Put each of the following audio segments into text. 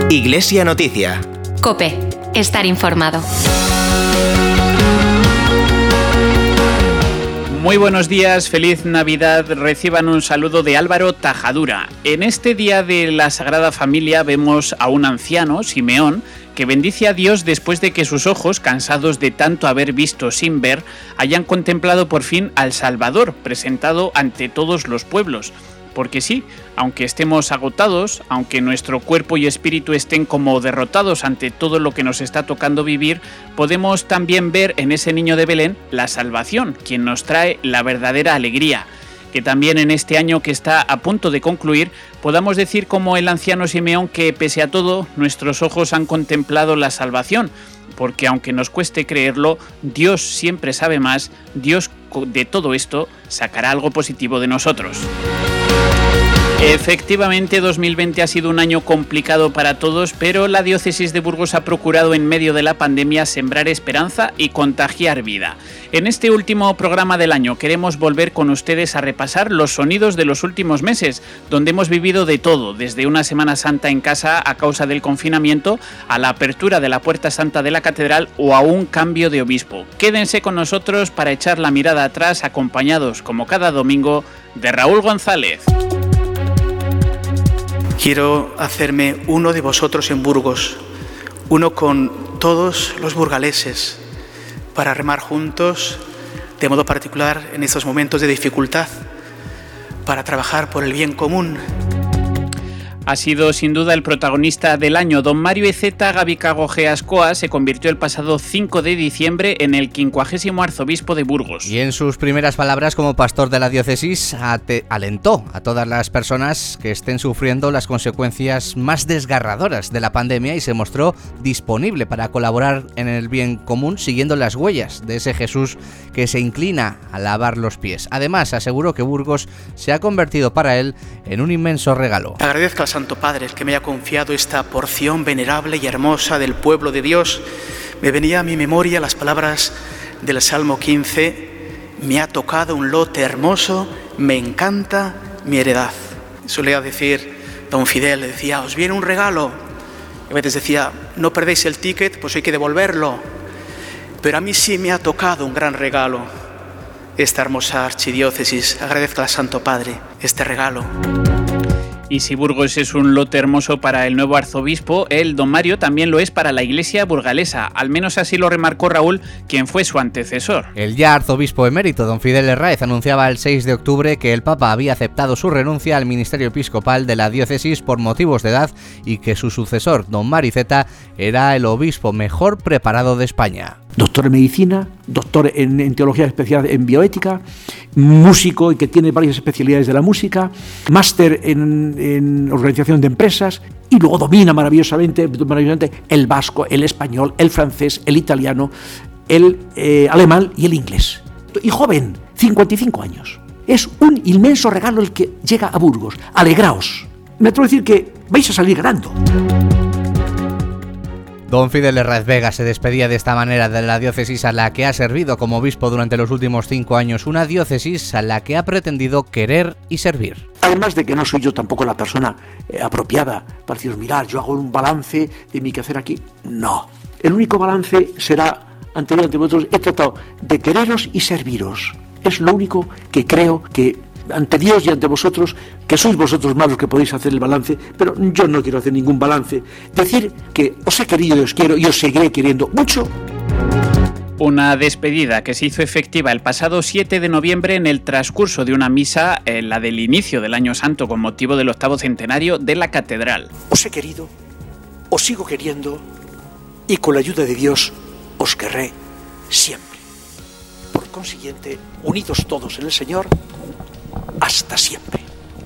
Iglesia Noticia. COPE. Estar informado. Muy buenos días, feliz Navidad. Reciban un saludo de Álvaro Tajadura. En este día de la Sagrada Familia vemos a un anciano, Simeón, que bendice a Dios después de que sus ojos, cansados de tanto haber visto sin ver, hayan contemplado por fin al Salvador, presentado ante todos los pueblos. Porque sí, aunque estemos agotados, aunque nuestro cuerpo y espíritu estén como derrotados ante todo lo que nos está tocando vivir, podemos también ver en ese niño de Belén la salvación, quien nos trae la verdadera alegría. Que también en este año que está a punto de concluir, podamos decir como el anciano Simeón que pese a todo, nuestros ojos han contemplado la salvación, porque aunque nos cueste creerlo, Dios siempre sabe más, Dios de todo esto sacará algo positivo de nosotros. Efectivamente, 2020 ha sido un año complicado para todos, pero la diócesis de Burgos ha procurado en medio de la pandemia sembrar esperanza y contagiar vida. En este último programa del año queremos volver con ustedes a repasar los sonidos de los últimos meses, donde hemos vivido de todo, desde una Semana Santa en casa a causa del confinamiento, a la apertura de la Puerta Santa de la Catedral o a un cambio de obispo. Quédense con nosotros para echar la mirada atrás, acompañados, como cada domingo, de Raúl González. Quiero hacerme uno de vosotros en Burgos, uno con todos los burgaleses, para remar juntos, de modo particular en estos momentos de dificultad, para trabajar por el bien común. Ha sido sin duda el protagonista del año. Don Mario Ezeta Gabikagoge Ascoa se convirtió el pasado 5 de diciembre en el 50º arzobispo de Burgos. Y en sus primeras palabras como pastor de la diócesis alentó a todas las personas que estén sufriendo las consecuencias más desgarradoras de la pandemia y se mostró disponible para colaborar en el bien común siguiendo las huellas de ese Jesús que se inclina a lavar los pies. Además, aseguró que Burgos se ha convertido para él en un inmenso regalo. Agradezco al Santo Padre que me haya confiado esta porción venerable y hermosa del pueblo de Dios. Me venía a mi memoria las palabras del Salmo 15: me ha tocado un lote hermoso, me encanta mi heredad. Solía decir don Fidel, le decía, os viene un regalo. Y a veces decía, no perdéis el ticket, pues hay que devolverlo. Pero a mí sí me ha tocado un gran regalo, esta hermosa archidiócesis. Agradezco al Santo Padre este regalo. Y si Burgos es un lote hermoso para el nuevo arzobispo, el don Mario también lo es para la iglesia burgalesa. Al menos así lo remarcó Raúl, quien fue su antecesor. El ya arzobispo emérito, don Fidel Herráez, anunciaba el 6 de octubre que el Papa había aceptado su renuncia al ministerio episcopal de la diócesis por motivos de edad y que su sucesor, don Mario Ezeta, era el obispo mejor preparado de España. Doctor en medicina, doctor en teología especial en bioética, músico y que tiene varias especialidades de la música, máster en organización de empresas y luego domina maravillosamente el vasco, el español, el francés, el italiano, el alemán y el inglés. Y joven, 55 años. Es un inmenso regalo el que llega a Burgos. Alegraos. Me atrevo a decir que vais a salir ganando. Don Fidel Herráez Vega se despedía de esta manera de la diócesis a la que ha servido como obispo durante los últimos 5 años, una diócesis a la que ha pretendido querer y servir. Además de que no soy yo tampoco la persona apropiada para deciros, mirad, yo hago un balance de mi quehacer aquí. No, el único balance será ante vosotros, he tratado de quereros y serviros. Es lo único que creo que ante Dios y ante vosotros, que sois vosotros más los que podéis hacer el balance, pero yo no quiero hacer ningún balance. Decir que os he querido y os quiero y os seguiré queriendo mucho. Una despedida que se hizo efectiva el pasado 7 de noviembre en el transcurso de una misa, la del inicio del Año Santo con motivo del 8º centenario de la Catedral. Os he querido, os sigo queriendo y con la ayuda de Dios os querré siempre. Por consiguiente, unidos todos en el Señor, hasta siempre.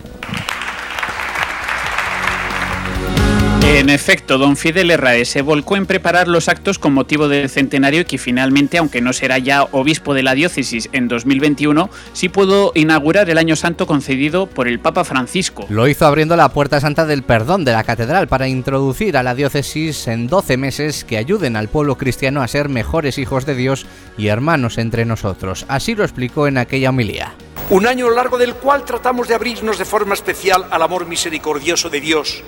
En efecto, don Fidel Herráez se volcó en preparar los actos con motivo del centenario que finalmente, aunque no será ya obispo de la diócesis en 2021, sí pudo inaugurar el Año Santo concedido por el Papa Francisco. Lo hizo abriendo la Puerta Santa del Perdón de la Catedral para introducir a la diócesis en 12 meses que ayuden al pueblo cristiano a ser mejores hijos de Dios y hermanos entre nosotros. Así lo explicó en aquella homilía. Un año a lo largo del cual tratamos de abrirnos de forma especial al amor misericordioso de Dios,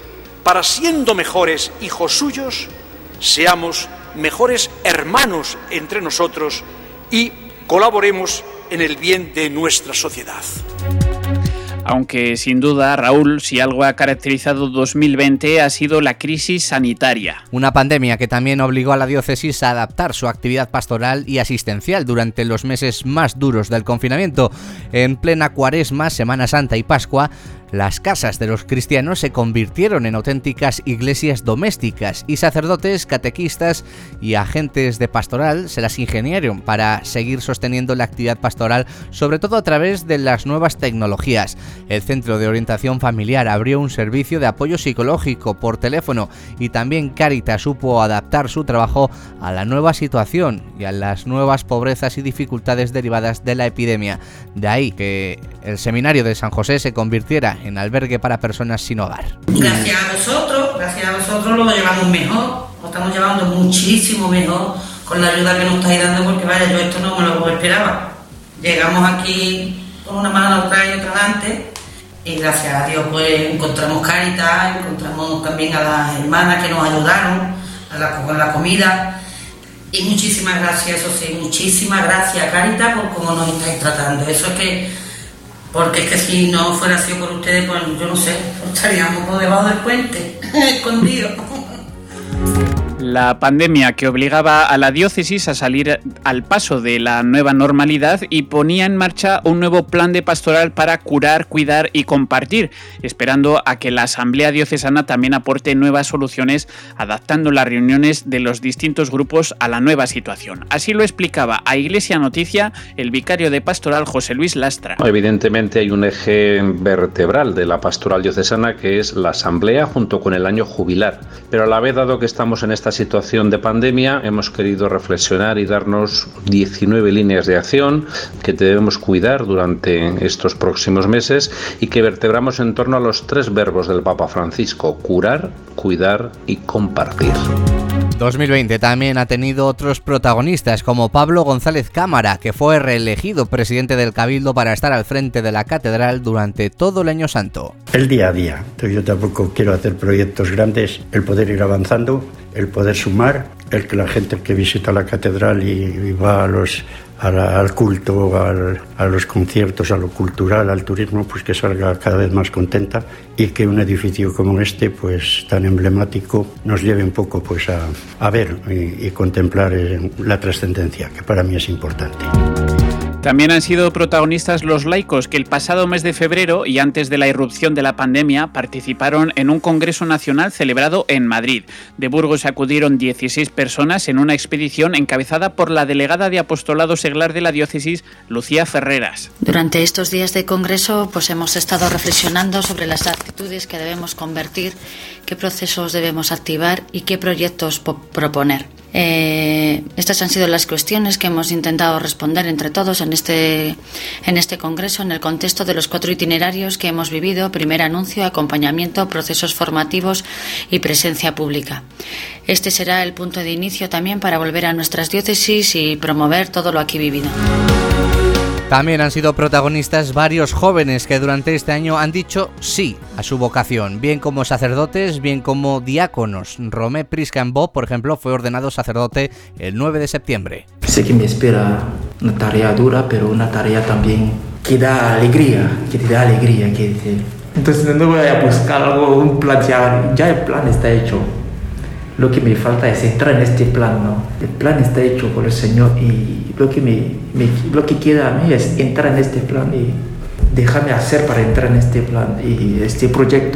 para, siendo mejores hijos suyos, seamos mejores hermanos entre nosotros y colaboremos en el bien de nuestra sociedad. Aunque sin duda, Raúl, si algo ha caracterizado 2020 ha sido la crisis sanitaria. Una pandemia que también obligó a la diócesis a adaptar su actividad pastoral y asistencial durante los meses más duros del confinamiento. En plena Cuaresma, Semana Santa y Pascua, las casas de los cristianos se convirtieron en auténticas iglesias domésticas y sacerdotes, catequistas y agentes de pastoral se las ingeniaron para seguir sosteniendo la actividad pastoral, sobre todo a través de las nuevas tecnologías. El Centro de Orientación Familiar abrió un servicio de apoyo psicológico por teléfono y también Cáritas supo adaptar su trabajo a la nueva situación y a las nuevas pobrezas y dificultades derivadas de la epidemia. De ahí que el Seminario de San José se convirtiera en albergue para personas sin hogar. Gracias a vosotros lo llevamos mejor, lo estamos llevando muchísimo mejor con la ayuda que nos estáis dando, porque vaya, yo esto no me lo esperaba. Llegamos aquí con una mano atrás y otra adelante y gracias a Dios pues encontramos Cáritas, encontramos también a las hermanas que nos ayudaron con la comida. Y muchísimas gracias, eso sí, muchísimas gracias Cáritas por cómo nos estáis tratando. Eso es que, porque es que si no fuera así por ustedes, pues yo no sé, estaríamos por debajo del puente, escondidos. La pandemia que obligaba a la diócesis a salir al paso de la nueva normalidad y ponía en marcha un nuevo plan de pastoral para curar, cuidar y compartir, esperando a que la Asamblea Diocesana también aporte nuevas soluciones, adaptando las reuniones de los distintos grupos a la nueva situación. Así lo explicaba a Iglesia Noticia el vicario de pastoral José Luis Lastra. Evidentemente hay un eje vertebral de la pastoral diocesana que es la Asamblea junto con el año jubilar, pero a la vez, dado que estamos en esta situación de pandemia, hemos querido reflexionar y darnos 19 líneas de acción que debemos cuidar durante estos próximos meses y que vertebramos en torno a los 3 verbos del Papa Francisco: curar, cuidar y compartir. 2020 también ha tenido otros protagonistas como Pablo González Cámara, que fue reelegido presidente del Cabildo para estar al frente de la catedral durante todo el Año Santo. El día a día. Yo tampoco quiero hacer proyectos grandes, el poder ir avanzando, el poder sumar, el que la gente que visita la catedral y va al culto, a los conciertos, a lo cultural, al turismo, pues que salga cada vez más contenta y que un edificio como este, pues tan emblemático, nos lleve un poco pues a ver y contemplar la trascendencia, que para mí es importante. También han sido protagonistas los laicos que el pasado mes de febrero y antes de la irrupción de la pandemia participaron en un congreso nacional celebrado en Madrid. De Burgos acudieron 16 personas en una expedición encabezada por la delegada de Apostolado Seglar de la diócesis, Lucía Ferreras. Durante estos días de congreso pues hemos estado reflexionando sobre las actitudes que debemos convertir, qué procesos debemos activar y qué proyectos proponer. Estas han sido las cuestiones que hemos intentado responder entre todos en este congreso, en el contexto de los 4 itinerarios que hemos vivido: primer anuncio, acompañamiento, procesos formativos y presencia pública. Este será el punto de inicio también para volver a nuestras diócesis y promover todo lo aquí vivido. También han sido protagonistas varios jóvenes que durante este año han dicho sí a su vocación, bien como sacerdotes, bien como diáconos. Romé Priscambó, por ejemplo, fue ordenado sacerdote el 9 de septiembre. Sé que me espera una tarea dura, pero una tarea también que da alegría, Entonces no voy a buscar algo, un plan, ya el plan está hecho. Lo que me falta es entrar en este plan, ¿no? El plan está hecho por el Señor y lo que queda a mí es entrar en este plan y dejarme hacer para entrar en este plan y este proyecto.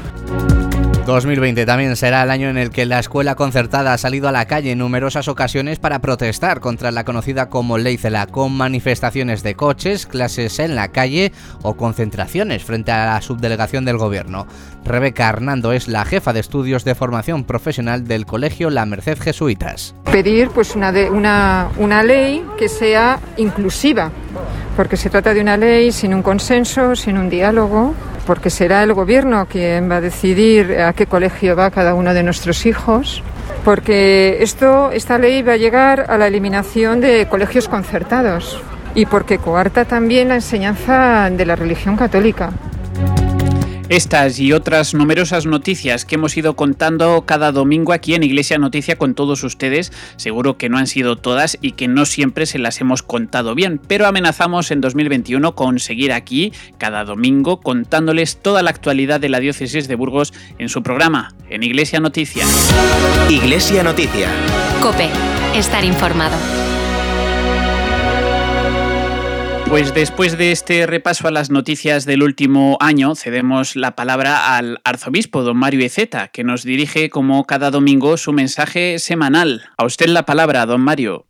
2020 también será el año en el que la escuela concertada ha salido a la calle en numerosas ocasiones para protestar contra la conocida como Ley Celaá, con manifestaciones de coches, clases en la calle o concentraciones frente a la subdelegación del gobierno. Rebeca Hernando es la jefa de estudios de formación profesional del colegio La Merced Jesuitas. Pedir pues una ley que sea inclusiva, porque se trata de una ley sin un consenso, sin un diálogo, porque será el gobierno quien va a decidir a qué colegio va cada uno de nuestros hijos, porque esta ley va a llegar a la eliminación de colegios concertados y porque coarta también la enseñanza de la religión católica. Estas y otras numerosas noticias que hemos ido contando cada domingo aquí en Iglesia Noticia con todos ustedes, seguro que no han sido todas y que no siempre se las hemos contado bien, pero amenazamos en 2021 con seguir aquí cada domingo contándoles toda la actualidad de la diócesis de Burgos en su programa, en Iglesia Noticia. Iglesia Noticia. COPE. Estar informado. Pues después de este repaso a las noticias del último año, cedemos la palabra al arzobispo don Mario Eceta, que nos dirige como cada domingo su mensaje semanal. A usted la palabra, don Mario.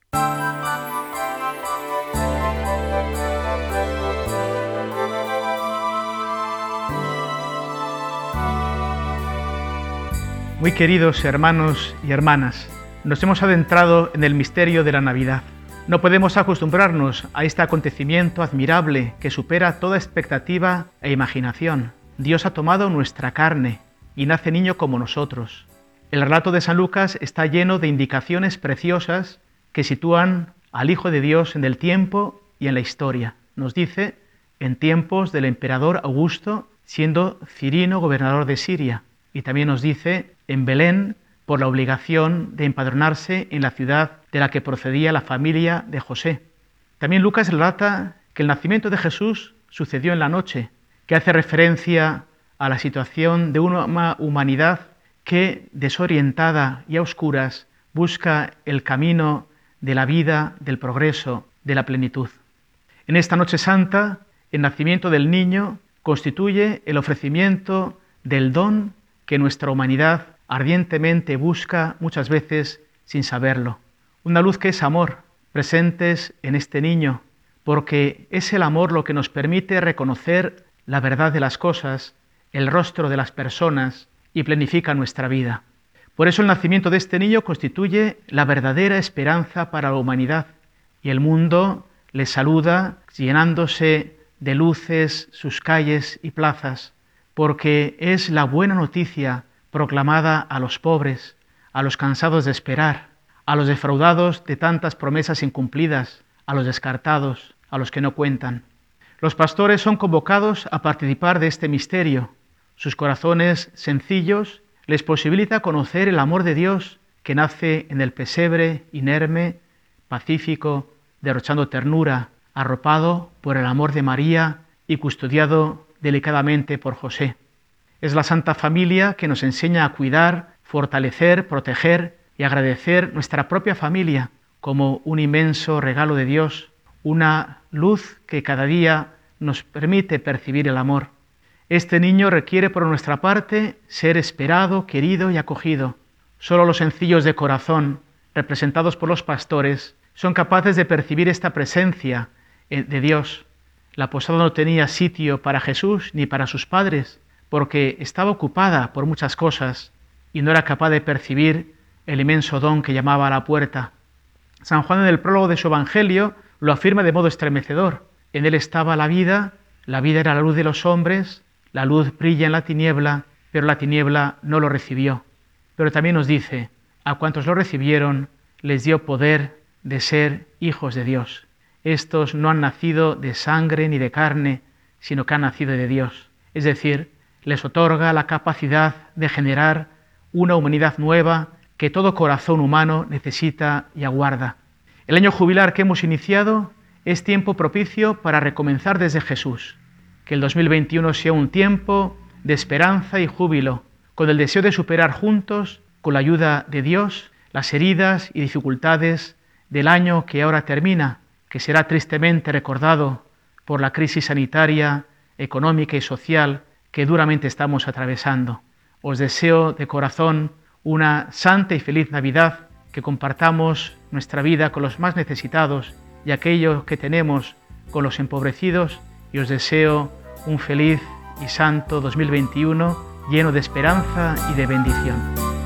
Muy queridos hermanos y hermanas, nos hemos adentrado en el misterio de la Navidad. No podemos acostumbrarnos a este acontecimiento admirable que supera toda expectativa e imaginación. Dios ha tomado nuestra carne y nace niño como nosotros. El relato de San Lucas está lleno de indicaciones preciosas que sitúan al Hijo de Dios en el tiempo y en la historia. Nos dice, en tiempos del emperador Augusto, siendo Cirino gobernador de Siria. Y también nos dice, en Belén, por la obligación de empadronarse en la ciudad de la que procedía la familia de José. También Lucas relata que el nacimiento de Jesús sucedió en la noche, que hace referencia a la situación de una humanidad que, desorientada y a oscuras, busca el camino de la vida, del progreso, de la plenitud. En esta Noche Santa, el nacimiento del niño constituye el ofrecimiento del don que nuestra humanidad ardientemente busca muchas veces sin saberlo. Una luz que es amor, presentes en este niño, porque es el amor lo que nos permite reconocer la verdad de las cosas, el rostro de las personas y planifica nuestra vida. Por eso el nacimiento de este niño constituye la verdadera esperanza para la humanidad y el mundo le saluda llenándose de luces sus calles y plazas, porque es la buena noticia proclamada a los pobres, a los cansados de esperar, a los defraudados de tantas promesas incumplidas, a los descartados, a los que no cuentan. Los pastores son convocados a participar de este misterio. Sus corazones sencillos les posibilita conocer el amor de Dios que nace en el pesebre inerme, pacífico, derrochando ternura, arropado por el amor de María y custodiado delicadamente por José. Es la Santa Familia que nos enseña a cuidar, fortalecer, proteger y agradecer nuestra propia familia como un inmenso regalo de Dios, una luz que cada día nos permite percibir el amor. Este niño requiere por nuestra parte ser esperado, querido y acogido. Solo los sencillos de corazón, representados por los pastores, son capaces de percibir esta presencia de Dios. La posada no tenía sitio para Jesús ni para sus padres, porque estaba ocupada por muchas cosas y no era capaz de percibir el inmenso don que llamaba a la puerta. San Juan en el prólogo de su Evangelio lo afirma de modo estremecedor. En él estaba la vida era la luz de los hombres, la luz brilla en la tiniebla, pero la tiniebla no lo recibió. Pero también nos dice, a cuantos lo recibieron, les dio poder de ser hijos de Dios. Estos no han nacido de sangre ni de carne, sino que han nacido de Dios. Es decir, les otorga la capacidad de generar una humanidad nueva que todo corazón humano necesita y aguarda. El año jubilar que hemos iniciado es tiempo propicio para recomenzar desde Jesús. Que el 2021 sea un tiempo de esperanza y júbilo, con el deseo de superar juntos, con la ayuda de Dios, las heridas y dificultades del año que ahora termina, que será tristemente recordado por la crisis sanitaria, económica y social que duramente estamos atravesando. Os deseo de corazón una santa y feliz Navidad, que compartamos nuestra vida con los más necesitados y aquellos que tenemos con los empobrecidos, y os deseo un feliz y santo 2021 lleno de esperanza y de bendición.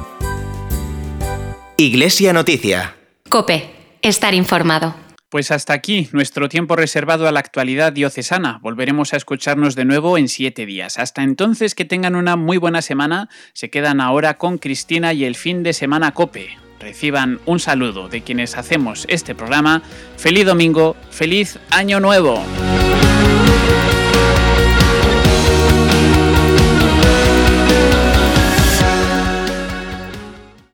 Iglesia Noticia. COPE. Estar informado. Pues hasta aquí nuestro tiempo reservado a la actualidad diocesana. Volveremos a escucharnos de nuevo en 7 días. Hasta entonces, que tengan una muy buena semana. Se quedan ahora con Cristina y el fin de semana COPE. Reciban un saludo de quienes hacemos este programa. Feliz domingo, feliz año nuevo.